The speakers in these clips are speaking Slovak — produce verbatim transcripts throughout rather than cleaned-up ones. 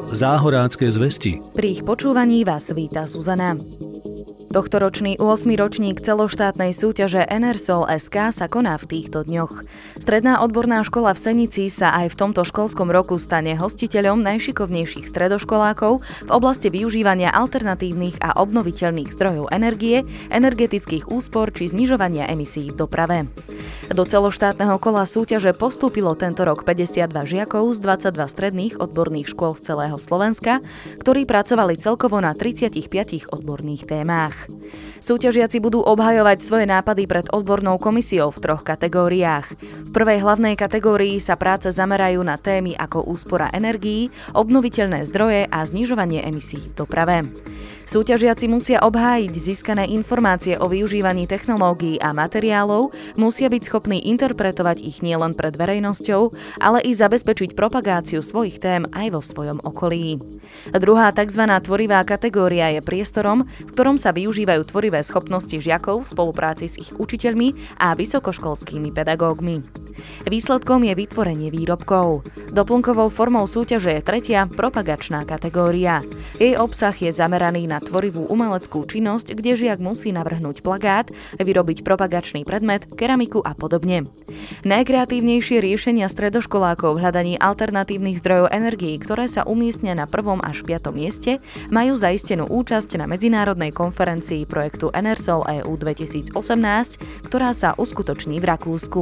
Záhorácké zvesti. Pri ich počúvaní vás víta Zuzana. Tohtoročný ôsmy ročník celoštátnej súťaže Enersol es ká sa koná v týchto dňoch. Stredná odborná škola v Senici sa aj v tomto školskom roku stane hostiteľom najšikovnejších stredoškolákov v oblasti využívania alternatívnych a obnoviteľných zdrojov energie, energetických úspor či znižovania emisí v doprave. Do celoštátneho kola súťaže postúpilo tento rok päťdesiatdva žiakov z dvadsaťdva stredných odborných škôl z celého Slovenska, ktorí pracovali celkovo na tridsiatich piatich odborných témach. Súťažiaci budú obhajovať svoje nápady pred odbornou komisiou v troch kategóriách. V prvej hlavnej kategórii sa práce zamerajú na témy ako úspora energií, obnoviteľné zdroje a znižovanie emisí v doprave. Súťažiaci musia obhájiť získané informácie o využívaní technológií a materiálov, musia byť schopní interpretovať ich nielen pred verejnosťou, ale i zabezpečiť propagáciu svojich tém aj vo svojom okolí. Druhá tzv. Tvorivá kategória je priestorom, v ktorom sa využívajú tvorivé schopnosti žiakov v spolupráci s ich učiteľmi a vysokoškolskými pedagógmi. Výsledkom je vytvorenie výrobkov. Doplnkovou formou súťaže je tretia propagačná kategória. Jej obsah je zameraný na tvorivú umeleckú činnosť, kde žiak musí navrhnúť plagát, vyrobiť propagačný predmet, keramiku a podobne. Najkreatívnejšie riešenia stredoškolákov v hľadaní alternatívnych zdrojov energií, ktoré sa umiestnia na prvom až piatom mieste, majú zaistenú účasť na medzinárodnej konferencii projektu Enersol é ú dvetisícosemnásť, ktorá sa uskutoční v Rakúsku.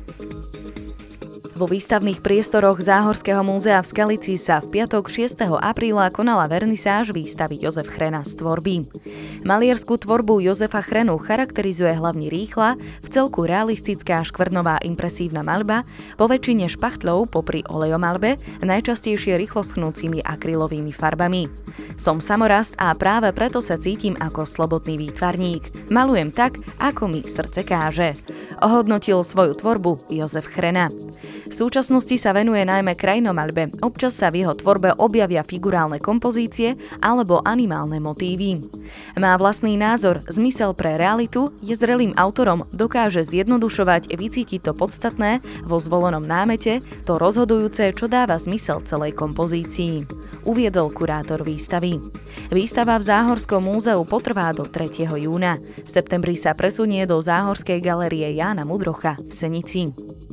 Vo výstavných priestoroch Záhorského múzea v Skalici sa v piatok šiesteho apríla konala vernisáž výstavy Jozef Chrena z tvorby. Malierskú tvorbu Jozefa Chrenu charakterizuje hlavne rýchla, v celku realistická škvrnová impresívna maľba, po väčšine špachtlov popri olejomalbe, najčastejšie rýchlo schnúcimi akrylovými farbami. Som samorast a práve preto sa cítim ako slobodný výtvarník. Malujem tak, ako mi srdce káže. Ohodnotil svoju tvorbu Jozef Chrena. V súčasnosti sa venuje najmä krajinomaľbe, občas sa v jeho tvorbe objavia figurálne kompozície alebo animálne motívy. Má vlastný názor, zmysel pre realitu, je zrelým autorom, dokáže zjednodušovať, vycítiť to podstatné vo zvolenom námete, to rozhodujúce, čo dáva zmysel celej kompozícii, uviedol kurátor výstavy. Výstava v Záhorskom múzeu potrvá do tretieho júna. V septembri sa presunie do Záhorskej galérie Jána Mudrocha v Senici.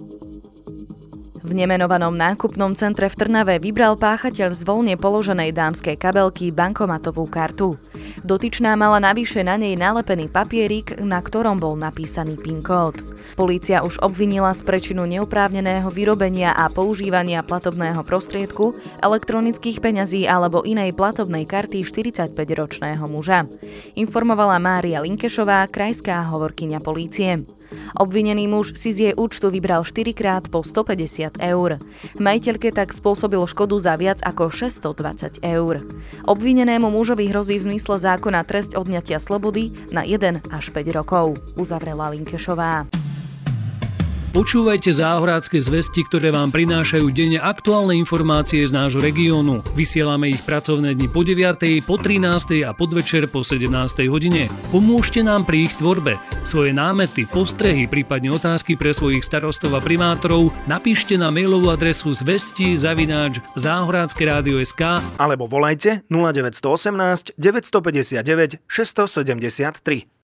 V nemenovanom nákupnom centre v Trnave vybral páchateľ z voľne položenej dámskej kabelky bankomatovú kartu. Dotyčná mala navyše na nej nalepený papierik, na ktorom bol napísaný PIN kód. Polícia už obvinila z prečinu neoprávneného vyrobenia a používania platobného prostriedku, elektronických peňazí alebo inej platobnej karty štyridsaťpäťročného muža. Informovala Mária Linkešová, krajská hovorkyňa polície. Obvinený muž si z jej účtu vybral štyrikrát po stopäťdesiat eur. Majiteľke tak spôsobil škodu za viac ako šesťstodvadsať eur. Obvinenému mužovi hrozí v zmysle zákona trest odňatia slobody na jeden až päť rokov, uzavrela Linkešová. Počúvajte Záhorácké zvesti, ktoré vám prinášajú denne aktuálne informácie z nášho regiónu. Vysielame ich pracovné dni po deviatej, po trinástej a podvečer po sedemnástej hodine. Pomôžte nám pri ich tvorbe. Svoje námety, postrehy, prípadne otázky pre svojich starostov a primátorov napíšte na mailovú adresu zvesti zavináč záhorácke rádio bodka es ká alebo volajte nula deväť jedna osem deväť päť deväť šesť sedem tri.